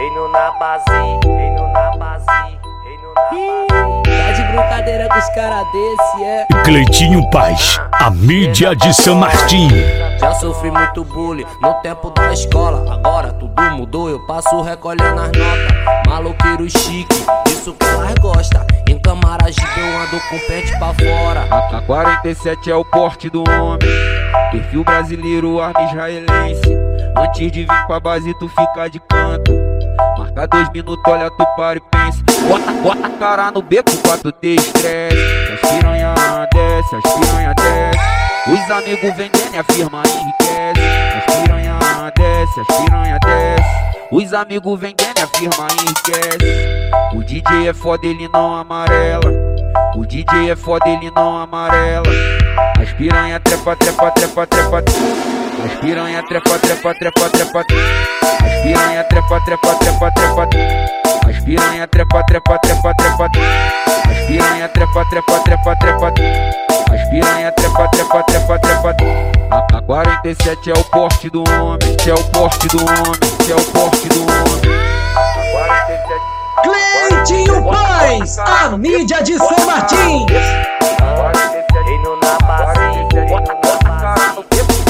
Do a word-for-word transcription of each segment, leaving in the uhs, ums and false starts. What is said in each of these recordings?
reino na base, reino na base, reino na base. Tá de brincadeira com os caras desse, é? Cleitinho Paz, a mídia de São Martinho. Já sofri muito bullying no tempo da escola. Agora tudo mudou, eu passo recolhendo as notas. Maloqueiro chique, isso que elas gostam. Em Camaragibe eu ando com pente pra fora. A quarenta e sete é o porte do homem, perfil brasileiro, arma israelense. Antes de vir pra base tu fica de canto. Marca dois minutos, olha tu para e pensa. Bota, bota a cara no beco pra tu ter estresse. As piranha desce, as piranha desce. Os amigos vendendo e a firma enriquece. As piranha desce, as piranha desce. Os amigos vendendo e a firma enriquece. O D J é foda, ele não amarela. O D J é foda, ele não amarela. As piranha trepa, trepa, trepa, trepa. As piranha trepa, trepa, trepa, trepa. As piranha trepa, trepa, trepa, trepa. As piranha trepa, trepa, trepa, trepa. As piranha trepa, trepa, trepa, trepa. As piranha trepa, trepa, trepa, trepa. A quarenta e sete é o porte do homem, é o porte do homem, é o porte do homem. A quarenta e sete Cleitinho Paz, a mídia de São Martinho. Reino na base, reino na base.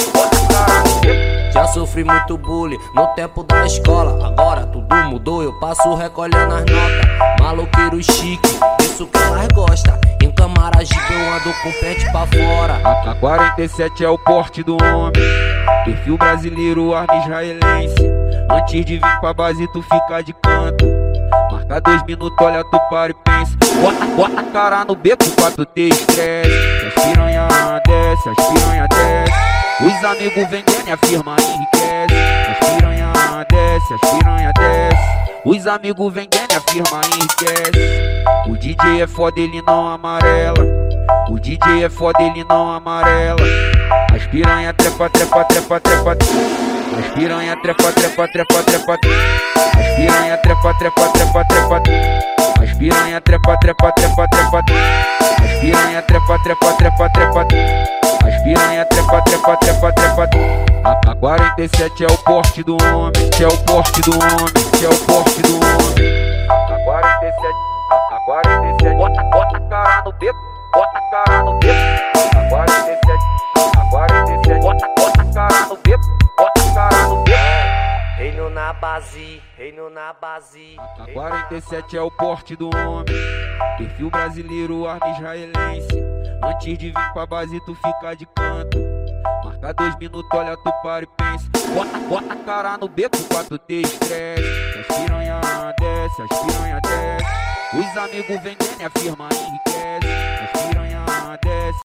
Já sofri muito bullying no tempo da escola. Agora tudo mudou, eu passo recolhendo as notas. Maloqueiro chique, isso que elas gostam. Em Camaragibe eu ando com pente pra fora. A quarenta e sete é o porte do homem, perfil brasileiro, arma israelense. Antes de vir pra base tu fica de canto. Marca dois minutos, olha tu para e pensa. Bota, bota a cara no beco pra tu ter estresse. As piranha desce, as piranha desce. Os amigos vendendo e a firma enriquece. As piranha desce, as piranha desce. Os amigos vendendo e a firma enriquece. O D J é foda, ele não amarela. O D J é foda, ele não amarela. As piranha trepa, trepa, trepa, trepa. As piranha trepa, trepa, trepa, trepa. As piranha trepa, trepa, trepa, trepa. As piranha trepa, trepa, trepa, trepa. As piranha trepa, trepa, trepa, trepa. As piranha trepa, trepa, trepa, trepa. A quarenta e sete é o porte do homem, é o porte do homem, é o porte do homem. A quarenta e sete, a quarenta e sete. Bota, bota a cara no beco, bota a cara no beco. A quarenta e sete, a quarenta e sete. Bota, bota a cara no beco, bota a cara no beco. Reino na base, reino na base. A quarenta e sete é o porte do homem, perfil brasileiro, arma israelense. Antes de vir pra base tu fica de canto. Marca dois minutos, olha tu para e pensa. Bota, bota a cara no beco pra tu ter estresse. As piranha desce, as piranha desce. Os amigos vendendo e a firma enriquece. As piranha desce,